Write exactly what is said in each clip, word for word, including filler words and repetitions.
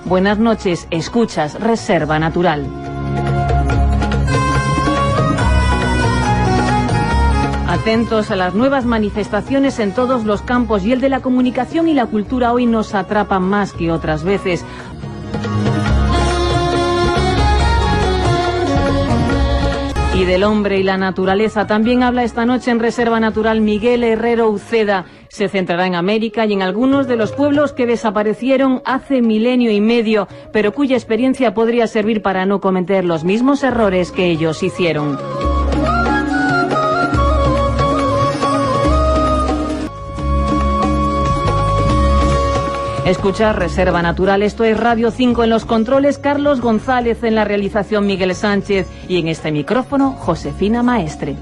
Buenas noches, escuchas Reserva Natural. Atentos a las nuevas manifestaciones en todos los campos, y el de la comunicación y la cultura hoy nos atrapan más que otras veces. Y del hombre y la naturaleza también habla esta noche en Reserva Natural Miguel Herrero Uceda. Se centrará en América y en algunos de los pueblos que desaparecieron hace milenio y medio, pero cuya experiencia podría servir para no cometer los mismos errores que ellos hicieron. Escuchar Reserva Natural, esto es Radio cinco, en los controles Carlos González, en la realización Miguel Sánchez y en este micrófono Josefina Maestre.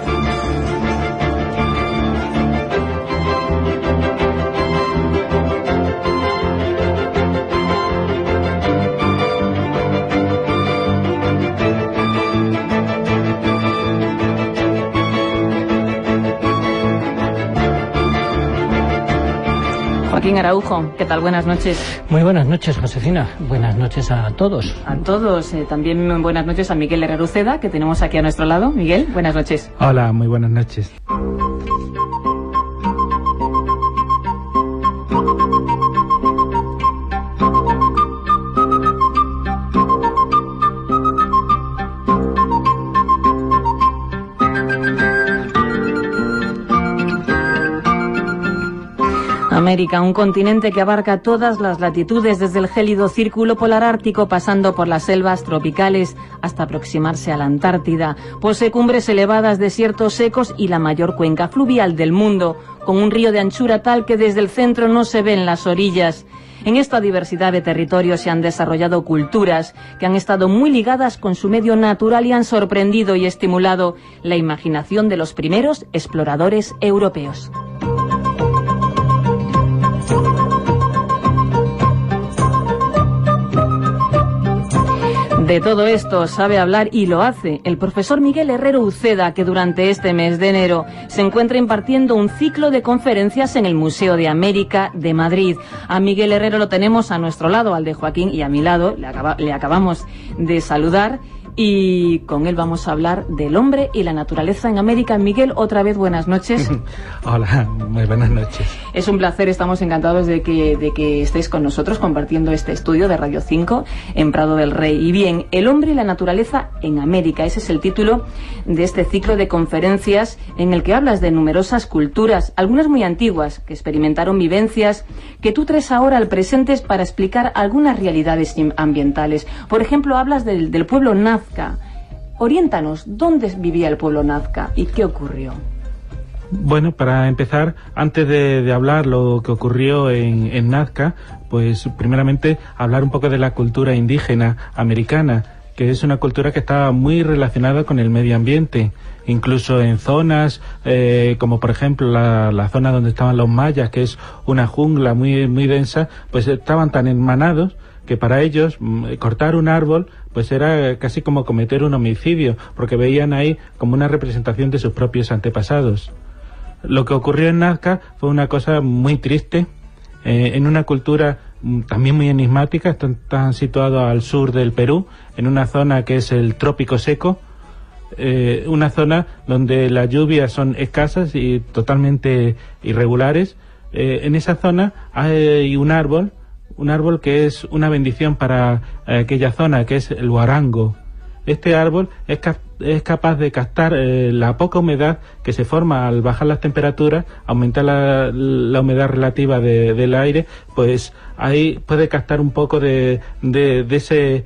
Joaquín Araujo, ¿qué tal? Buenas noches. Muy buenas noches, Josefina. Buenas noches a todos. A todos. Eh, también buenas noches a Miguel Herrero Uceda, que tenemos aquí a nuestro lado. Miguel, buenas noches. Hola, muy buenas noches. América, un continente que abarca todas las latitudes, desde el gélido círculo polar ártico, pasando por las selvas tropicales hasta aproximarse a la Antártida. Posee cumbres elevadas, desiertos secos y la mayor cuenca fluvial del mundo, con un río de anchura tal que desde el centro no se ven las orillas. En esta diversidad de territorios se han desarrollado culturas que han estado muy ligadas con su medio natural y han sorprendido y estimulado la imaginación de los primeros exploradores europeos. De todo esto sabe hablar y lo hace el profesor Miguel Herrero Uceda, que durante este mes de enero se encuentra impartiendo un ciclo de conferencias en el Museo de América de Madrid. A Miguel Herrero lo tenemos a nuestro lado, al de Joaquín, y a mi lado, le, acaba, le acabamos de saludar. Y con él vamos a hablar del hombre y la naturaleza en América. Miguel, otra vez buenas noches. Hola, muy buenas noches. Es un placer, estamos encantados de que, de que estéis con nosotros compartiendo este estudio de Radio cinco en Prado del Rey. Y bien, el hombre y la naturaleza en América, ese es el título de este ciclo de conferencias en el que hablas de numerosas culturas, algunas muy antiguas, que experimentaron vivencias que tú traes ahora al presente para explicar algunas realidades ambientales. Por ejemplo, hablas del, del pueblo Nazca. Oriéntanos, ¿dónde vivía el pueblo Nazca y qué ocurrió? Bueno, para empezar, antes de, de hablar lo que ocurrió en, en Nazca, pues primeramente hablar un poco de la cultura indígena americana, que es una cultura que está muy relacionada con el medio ambiente, incluso en zonas eh, como por ejemplo la, la zona donde estaban los mayas, que es una jungla muy, muy densa, pues estaban tan hermanados que para ellos cortar un árbol pues era casi como cometer un homicidio, porque veían ahí como una representación de sus propios antepasados. Lo que ocurrió en Nazca fue una cosa muy triste, eh, en una cultura también muy enigmática. Están, están situados al sur del Perú, en una zona que es el trópico seco, eh, una zona donde las lluvias son escasas y totalmente irregulares. Eh, en esa zona hay un árbol, un árbol que es una bendición para eh, aquella zona, que es el huarango. Este árbol es, cap es capaz de captar eh, la poca humedad que se forma al bajar las temperaturas, aumentar la, la humedad relativa de, del aire, pues ahí puede captar un poco de, de, de, ese,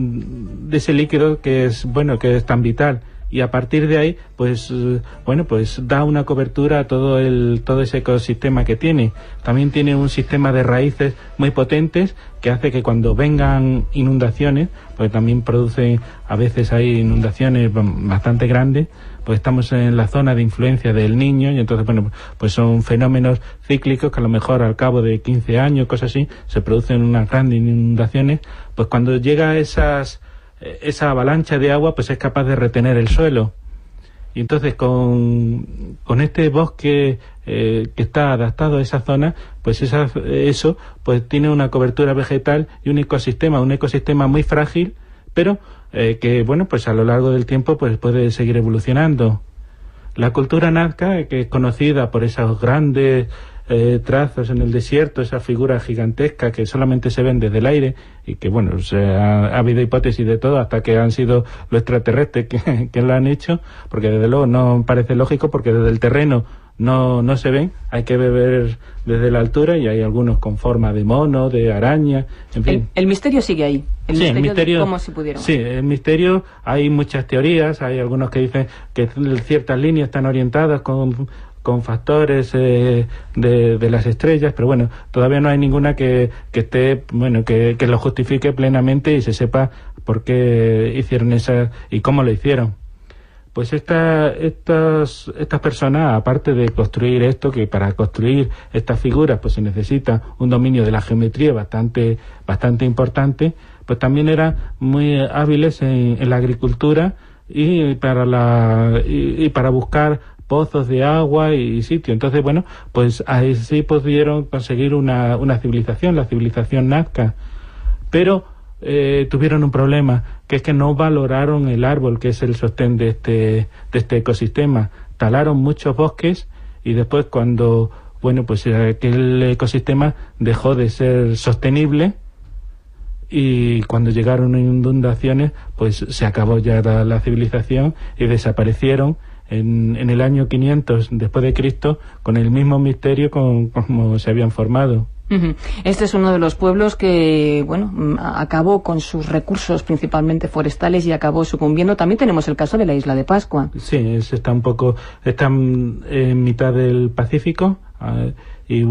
de ese líquido que es, bueno, que es tan vital. Y a partir de ahí, pues, bueno, pues da una cobertura a todo el, todo ese ecosistema que tiene. También tiene un sistema de raíces muy potentes que hace que cuando vengan inundaciones, pues también produce, a veces hay inundaciones bastante grandes, pues estamos en la zona de influencia del Niño, y entonces, bueno, pues son fenómenos cíclicos que a lo mejor al cabo de quince años, cosas así, se producen unas grandes inundaciones. Pues cuando llega esas esa avalancha de agua, pues es capaz de retener el suelo. Y entonces con, con este bosque eh, que está adaptado a esa zona, pues esa, eso pues tiene una cobertura vegetal y un ecosistema, un ecosistema muy frágil, pero eh, que bueno, pues a lo largo del tiempo pues puede seguir evolucionando. La cultura nazca, que es conocida por esos grandes eh, trazos en el desierto, esa figura gigantesca que solamente se ven desde el aire, y que bueno, se ha, ha habido hipótesis de todo hasta que han sido los extraterrestres que, que lo han hecho, porque desde luego no parece lógico, porque desde el terreno no no se ven, hay que ver desde la altura, y hay algunos con forma de mono, de araña, en fin. El, el misterio sigue ahí, el sí, misterio, el misterio de cómo se pudieron. Sí, el misterio, hay muchas teorías, hay algunos que dicen que ciertas líneas están orientadas con, con factores eh, de, de las estrellas, pero bueno, todavía no hay ninguna que, que esté, bueno, que, que lo justifique plenamente y se sepa por qué hicieron esa y cómo lo hicieron. Pues esta, estas, estas personas, aparte de construir esto, que para construir estas figuras pues se necesita un dominio de la geometría bastante, bastante importante, pues también eran muy hábiles en, en la agricultura y para la, y, y para buscar pozos de agua y sitio. Entonces, bueno, pues ahí sí pudieron conseguir una, una civilización, la civilización nazca. Pero Eh, tuvieron un problema, que es que no valoraron el árbol, que es el sostén de este, de este ecosistema. Talaron muchos bosques y después, cuando, bueno, pues aquel ecosistema dejó de ser sostenible, y cuando llegaron inundaciones, pues se acabó ya la, la civilización y desaparecieron en, en el año quinientos después de Cristo, con el mismo misterio con como se habían formado. Este es uno de los pueblos que, bueno, acabó con sus recursos principalmente forestales y acabó sucumbiendo. También tenemos el caso de la isla de Pascua. Sí, es, está un poco, está en, en mitad del Pacífico, eh, y,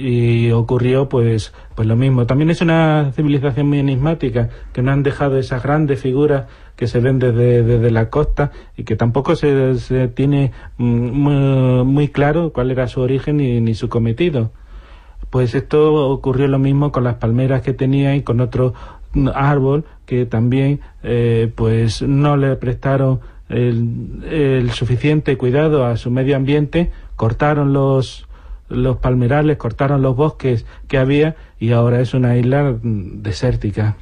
y ocurrió pues, pues lo mismo. También es una civilización muy enigmática, que no han dejado esas grandes figuras que se ven desde, desde la costa, y que tampoco se, se tiene muy, muy claro cuál era su origen ni, ni su cometido. Pues esto ocurrió lo mismo con las palmeras que tenía y con otro árbol que también eh, pues no le prestaron el, el suficiente cuidado a su medio ambiente, cortaron los los palmerales, cortaron los bosques que había, y ahora es una isla desértica.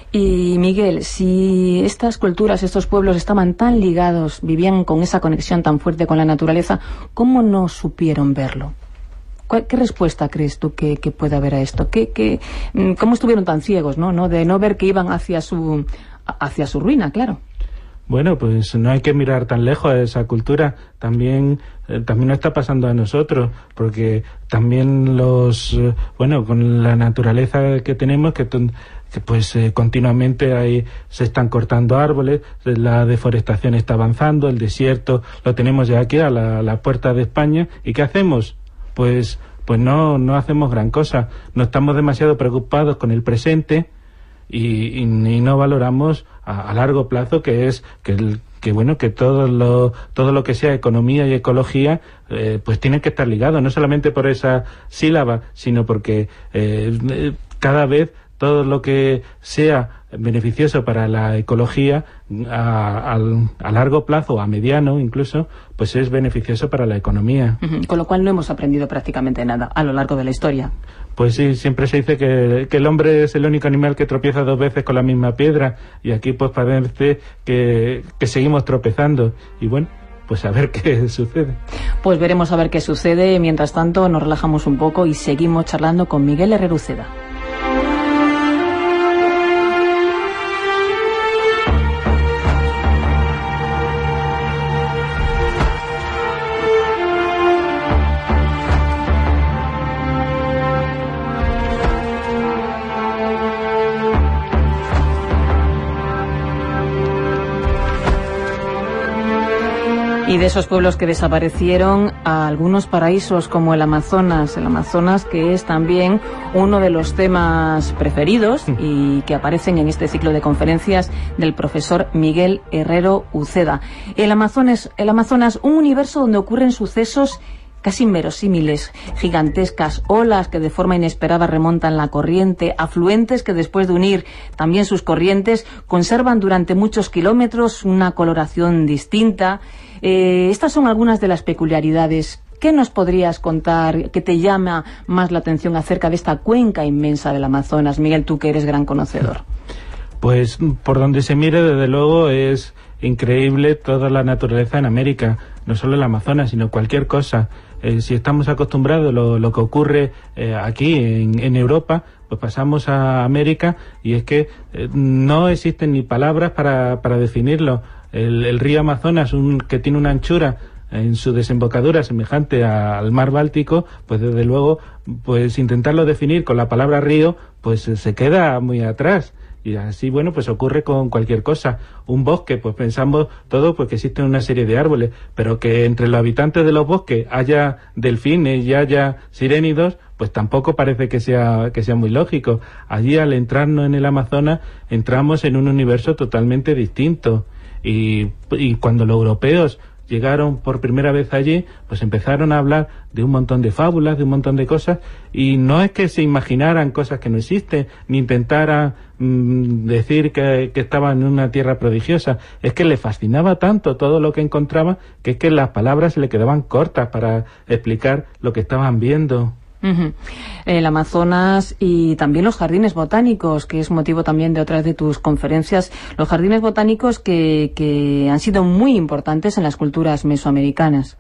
Y Miguel, si estas culturas, estos pueblos estaban tan ligados, vivían con esa conexión tan fuerte con la naturaleza, ¿cómo no supieron verlo? ¿Qué respuesta crees tú que, que puede haber a esto? ¿Qué, qué, ¿Cómo estuvieron tan ciegos, no, no, de no ver que iban hacia su, hacia su ruina, claro? Bueno, pues no hay que mirar tan lejos a esa cultura. También eh, también nos está pasando a nosotros, porque también los, eh, bueno, con la naturaleza que tenemos, que, que pues eh, continuamente hay, se están cortando árboles, la deforestación está avanzando, el desierto lo tenemos ya aquí a la, a la puerta de España. ¿Y qué hacemos? Pues pues no no hacemos gran cosa. No estamos demasiado preocupados con el presente y, y, y no valoramos a, a largo plazo, que es que el, que bueno que todo lo todo lo que sea economía y ecología eh, pues tienen que estar ligados, no solamente por esa sílaba, sino porque eh, cada vez todo lo que sea beneficioso para la ecología a, a, a largo plazo, a mediano incluso, pues es beneficioso para la economía. Uh-huh. Con lo cual no hemos aprendido prácticamente nada a lo largo de la historia. Pues sí, siempre se dice que, que el hombre es el único animal que tropieza dos veces con la misma piedra, y aquí pues parece que, que seguimos tropezando, y bueno, pues a ver qué sucede. Pues veremos a ver qué sucede. Mientras tanto nos relajamos un poco y seguimos charlando con Miguel Herrero Uceda. Y de esos pueblos que desaparecieron, a algunos paraísos como el Amazonas, el Amazonas que es también uno de los temas preferidos y que aparecen en este ciclo de conferencias del profesor Miguel Herrero Uceda. El Amazonas, el Amazonas, un universo donde ocurren sucesos casi inverosímiles, gigantescas olas que de forma inesperada remontan la corriente, afluentes que después de unir también sus corrientes conservan durante muchos kilómetros una coloración distinta. Eh, estas son algunas de las peculiaridades. ¿Qué nos podrías contar que te llama más la atención acerca de esta cuenca inmensa del Amazonas? Miguel, tú que eres gran conocedor. Pues por donde se mire, desde luego, es increíble toda la naturaleza en América, no solo el Amazonas, sino cualquier cosa. Eh, si estamos acostumbrados a lo, lo que ocurre eh, aquí en, en Europa, pues pasamos a América y es que eh, no existen ni palabras para, para definirlo. El, el río Amazonas, un, que tiene una anchura en su desembocadura semejante a, al mar Báltico, pues desde luego, pues intentarlo definir con la palabra río, pues se queda muy atrás. Y así, bueno, pues ocurre con cualquier cosa. Un bosque, pues pensamos todo porque existen una serie de árboles, pero que entre los habitantes de los bosques haya delfines y haya sirénidos, pues tampoco parece que sea que sea muy lógico. Allí, al entrarnos en el Amazonas, entramos en un universo totalmente distinto. Y, y cuando los europeos llegaron por primera vez allí, pues empezaron a hablar de un montón de fábulas, de un montón de cosas, y no es que se imaginaran cosas que no existen, ni intentaran mmm, decir que, que estaban en una tierra prodigiosa, es que les fascinaba tanto todo lo que encontraban, que es que las palabras se le quedaban cortas para explicar lo que estaban viendo. Uh-huh. El Amazonas y también los jardines botánicos, que es motivo también de otras de tus conferencias, los jardines botánicos que, que han sido muy importantes en las culturas mesoamericanas.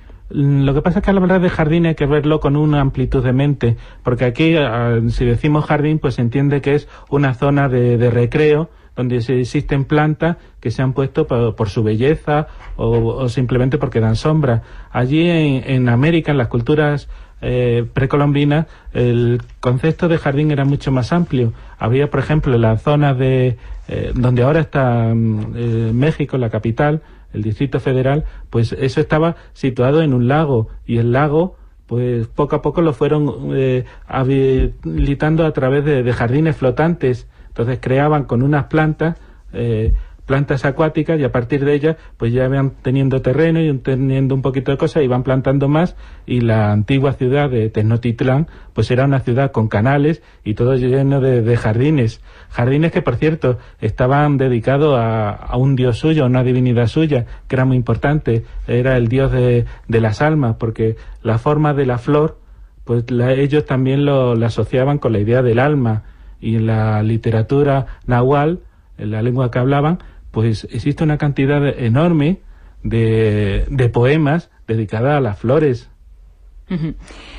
Lo que pasa es que al hablar de jardín hay que verlo con una amplitud de mente, porque aquí, si decimos jardín, pues se entiende que es una zona de, de recreo, donde existen plantas que se han puesto por, por su belleza o, o simplemente porque dan sombra. Allí en, en América, en las culturas Eh, precolombinas, el concepto de jardín era mucho más amplio. Había, por ejemplo, la zona de eh, donde ahora está eh, México, la capital, el Distrito Federal, pues eso estaba situado en un lago, y el lago, pues poco a poco lo fueron eh, habilitando a través de, de jardines flotantes. Entonces creaban con unas plantas eh, plantas acuáticas, y a partir de ellas pues ya iban teniendo terreno y teniendo un poquito de cosas, y van plantando más, y la antigua ciudad de Tenochtitlán pues era una ciudad con canales y todo lleno de, de jardines, jardines que por cierto estaban dedicados a, a un dios suyo, a una divinidad suya, que era muy importante, era el dios de, de las almas, porque la forma de la flor pues la, ellos también lo la asociaban con la idea del alma, y en la literatura nahual, en la lengua que hablaban, pues existe una cantidad enorme de, de poemas dedicadas a las flores. Uh-huh.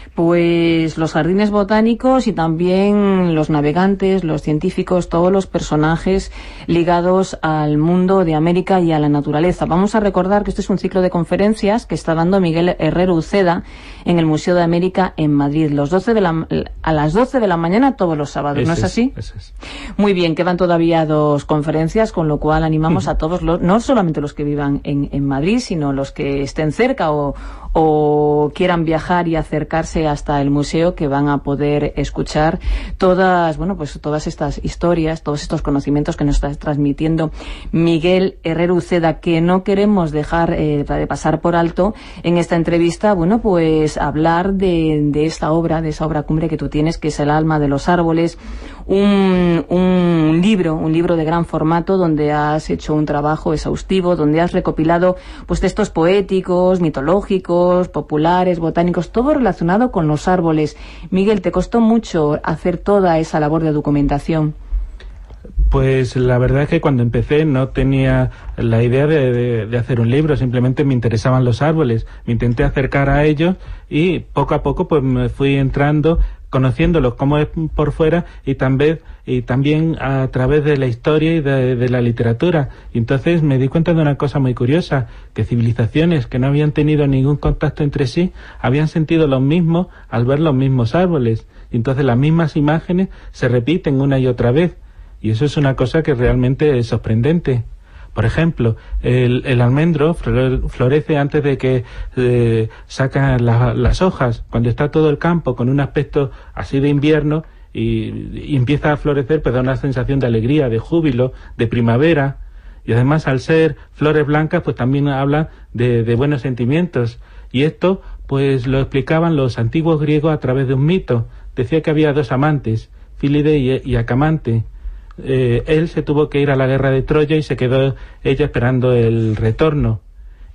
Pues los jardines botánicos y también los navegantes, los científicos, todos los personajes ligados al mundo de América y a la naturaleza. Vamos a recordar que este es un ciclo de conferencias que está dando Miguel Herrero Uceda en el Museo de América en Madrid, los doce de la, a las doce de la mañana todos los sábados, ese ¿no es así? Es, es. Muy bien, quedan todavía dos conferencias, con lo cual animamos a todos, los, no solamente los que vivan en, en Madrid, sino los que estén cerca o, o quieran viajar y acercarse hasta el museo, que van a poder escuchar todas, bueno, pues todas estas historias, todos estos conocimientos que nos está transmitiendo Miguel Herrero Uceda, que no queremos dejar eh, de pasar por alto en esta entrevista. Bueno, pues hablar de, de esta obra, de esa obra cumbre que tú tienes, que es El alma de los árboles, un, un libro, un libro de gran formato, donde has hecho un trabajo exhaustivo, donde has recopilado pues textos poéticos, mitológicos, populares, botánicos, todo relacionado con los árboles. Miguel, ¿te costó mucho hacer toda esa labor de documentación? Pues la verdad es que cuando empecé no tenía la idea de, de, de hacer un libro, simplemente me interesaban los árboles, me intenté acercar a ellos y poco a poco pues me fui entrando, conociéndolos como es por fuera y también, y también a través de la historia y de, de la literatura. Y entonces me di cuenta de una cosa muy curiosa, que civilizaciones que no habían tenido ningún contacto entre sí habían sentido lo mismo al ver los mismos árboles. Y entonces las mismas imágenes se repiten una y otra vez. Y eso es una cosa que realmente es sorprendente. Por ejemplo, el, el almendro florece antes de que eh, sacan la, las hojas, cuando está todo el campo con un aspecto así de invierno, y, y empieza a florecer, pues da una sensación de alegría, de júbilo, de primavera. Y además, al ser flores blancas, pues también habla de, de buenos sentimientos. Y esto, pues lo explicaban los antiguos griegos a través de un mito. Decía que había dos amantes, Fílide y, y Acamante. Eh, él se tuvo que ir a la guerra de Troya y se quedó ella esperando el retorno.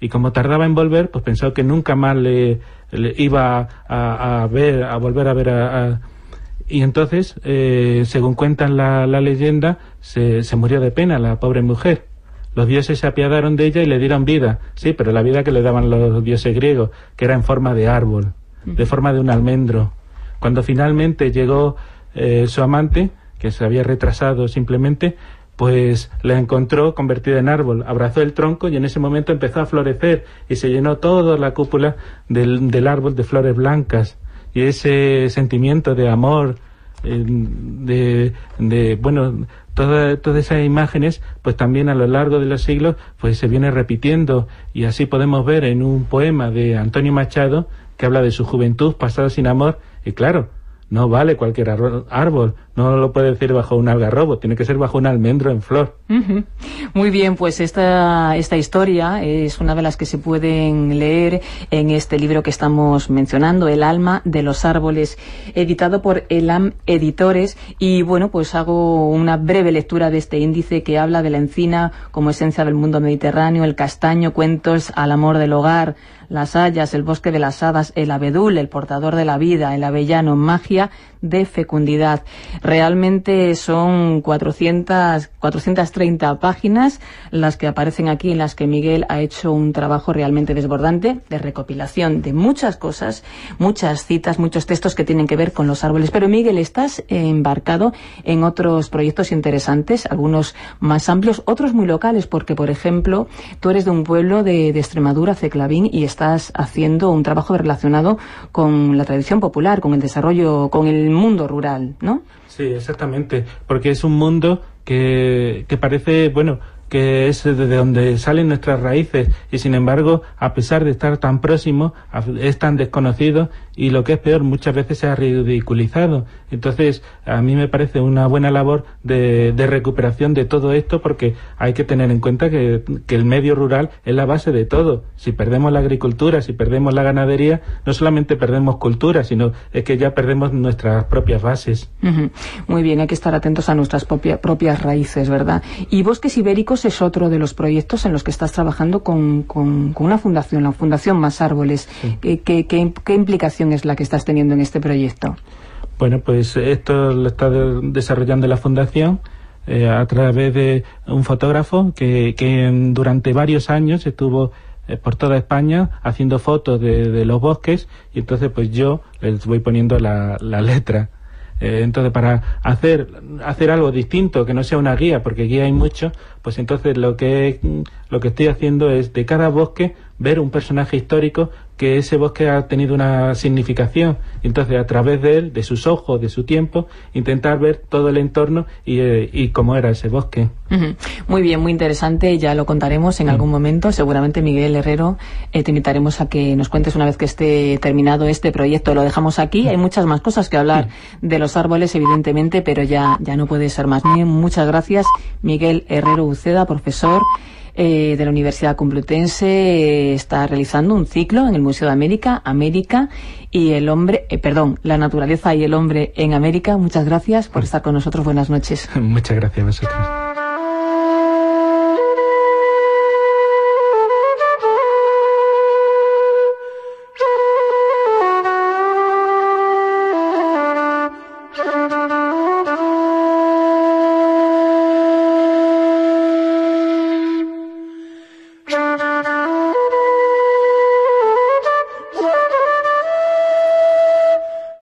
y como tardaba en volver, pues pensó que nunca más le, le iba a, a ver, a volver a ver a... a y entonces, eh, según cuentan la, la leyenda, se, se murió de pena la pobre mujer. Los dioses se apiadaron de ella y le dieron vida, sí, pero la vida que le daban los dioses griegos, que era en forma de árbol, de forma de un almendro. Cuando finalmente llegó eh, su amante, que se había retrasado simplemente, pues la encontró convertida en árbol, abrazó el tronco y en ese momento empezó a florecer y se llenó toda la cúpula del, del árbol de flores blancas. Y ese sentimiento de amor, eh, de, de, bueno, toda, todas esas imágenes, pues también a lo largo de los siglos, pues se viene repitiendo, y así podemos ver en un poema de Antonio Machado, que habla de su juventud pasada sin amor, y claro, no vale cualquier árbol, no lo puede decir bajo un algarrobo, tiene que ser bajo un almendro en flor. Uh-huh. Muy bien, pues esta, esta historia es una de las que se pueden leer en este libro que estamos mencionando, El alma de los árboles, editado por Elam Editores. Y bueno, pues hago una breve lectura de este índice que habla de la encina como esencia del mundo mediterráneo, el castaño, cuentos al amor del hogar, las hayas, el bosque de las hadas, el abedul, el portador de la vida, el avellano, magia de fecundidad. Realmente son cuatrocientas, cuatrocientas treinta páginas las que aparecen aquí, en las que Miguel ha hecho un trabajo realmente desbordante de recopilación de muchas cosas, muchas citas, muchos textos que tienen que ver con los árboles. Pero Miguel, estás embarcado en otros proyectos interesantes, algunos más amplios, otros muy locales, porque por ejemplo tú eres de un pueblo de, de Extremadura, Ceclavín, y estás haciendo un trabajo relacionado con la tradición popular, con el desarrollo, con el mundo rural, ¿no? Sí, exactamente, porque es un mundo que, que parece, bueno, que es de donde salen nuestras raíces, y sin embargo, a pesar de estar tan próximo, es tan desconocido, y lo que es peor, muchas veces se ha ridiculizado. Entonces, a mí me parece una buena labor de, de recuperación de todo esto, porque hay que tener en cuenta que, que el medio rural es la base de todo. Si perdemos la agricultura, si perdemos la ganadería, no solamente perdemos cultura, sino es que ya perdemos nuestras propias bases. Uh-huh. Muy bien, hay que estar atentos a nuestras propia, propias raíces, ¿verdad? Y Bosques Ibéricos es otro de los proyectos en los que estás trabajando con, con, con una fundación, la Fundación Más Árboles. Sí. ¿Qué, qué, qué, ¿Qué implicación es la que estás teniendo en este proyecto? Bueno, pues esto lo está de, desarrollando la Fundación eh, a través de un fotógrafo que, que durante varios años estuvo eh, por toda España haciendo fotos de, de los bosques, y entonces pues yo les voy poniendo la, la letra. Eh, entonces, para hacer hacer algo distinto, que no sea una guía, porque guía hay mucho, pues entonces lo que lo que estoy haciendo es de cada bosque ver un personaje histórico, que ese bosque ha tenido una significación, entonces a través de él, de sus ojos, de su tiempo, intentar ver todo el entorno y, eh, y cómo era ese bosque. Uh-huh. Muy bien, muy interesante, ya lo contaremos en uh-huh. algún momento. Seguramente, Miguel Herrero, eh, te invitaremos a que nos cuentes una vez que esté terminado este proyecto. Lo dejamos aquí, uh-huh. hay muchas más cosas que hablar uh-huh. de los árboles, evidentemente, pero ya, ya no puede ser más. Bien, muchas gracias, Miguel Herrero Uceda, profesor Eh, de la Universidad Complutense, eh, está realizando un ciclo en el Museo de América, América y el hombre, eh, perdón, la naturaleza y el hombre en América. Muchas gracias por estar con nosotros. Buenas noches. Muchas gracias a vosotros.